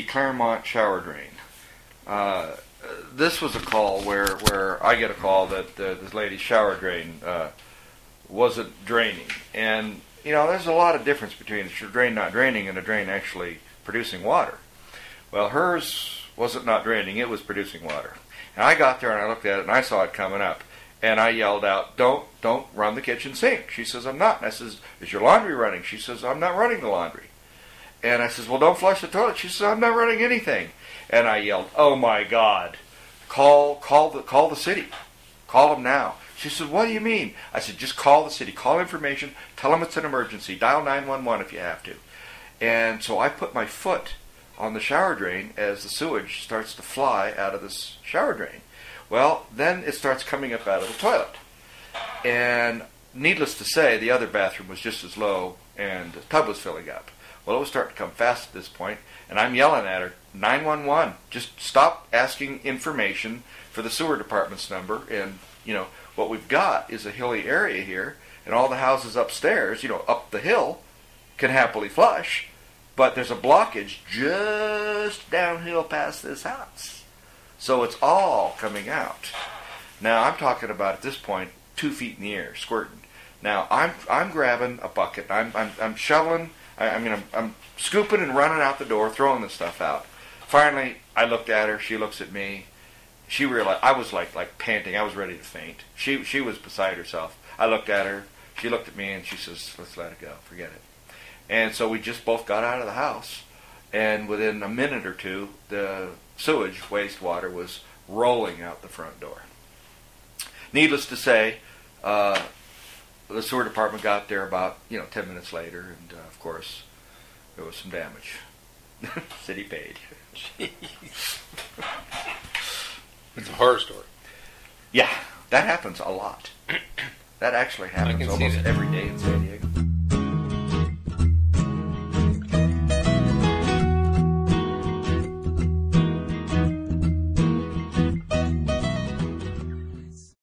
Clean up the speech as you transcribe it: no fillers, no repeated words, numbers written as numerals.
the Claremont shower drain. This was a call where I get a call that this lady's shower drain wasn't draining. And, there's a lot of difference between a drain not draining and a drain actually producing water. Well, hers wasn't not draining, it was producing water. And I got there and I looked at it and I saw it coming up. And I yelled out, don't run the kitchen sink. She says, I'm not. And I says, is your laundry running? She says, I'm not running the laundry. And I says, well, don't flush the toilet. She says, I'm not running anything. And I yelled, oh my God, call the city. Call them now. She said, what do you mean? I said, just call the city. Call information. Tell them it's an emergency. Dial 911 if you have to. And so I put my foot on the shower drain as the sewage starts to fly out of this shower drain. Well, then it starts coming up out of the toilet. And needless to say, the other bathroom was just as low and the tub was filling up. Well, it was starting to come fast at this point, and I'm yelling at her, 911, just stop asking information for the sewer department's number. And, what we've got is a hilly area here, and all the houses upstairs, up the hill, can happily flush, but there's a blockage just downhill past this house. So it's all coming out. Now, I'm talking about, at this point, 2 feet in the air, squirting. Now, I'm grabbing a bucket, I'm shoveling, I'm scooping and running out the door, throwing the stuff out. Finally, I looked at her, she looks at me. She realized, I was like panting, I was ready to faint. She was beside herself. I looked at her, she looked at me, and she says, let's let it go, forget it. And so we just both got out of the house, and within a minute or two, the sewage, wastewater, was rolling out the front door. Needless to say, the sewer department got there about 10 minutes later, and of course, there was some damage. City paid. Jeez. It's a horror story. Yeah, that happens a lot. That actually happens almost every day in San Diego.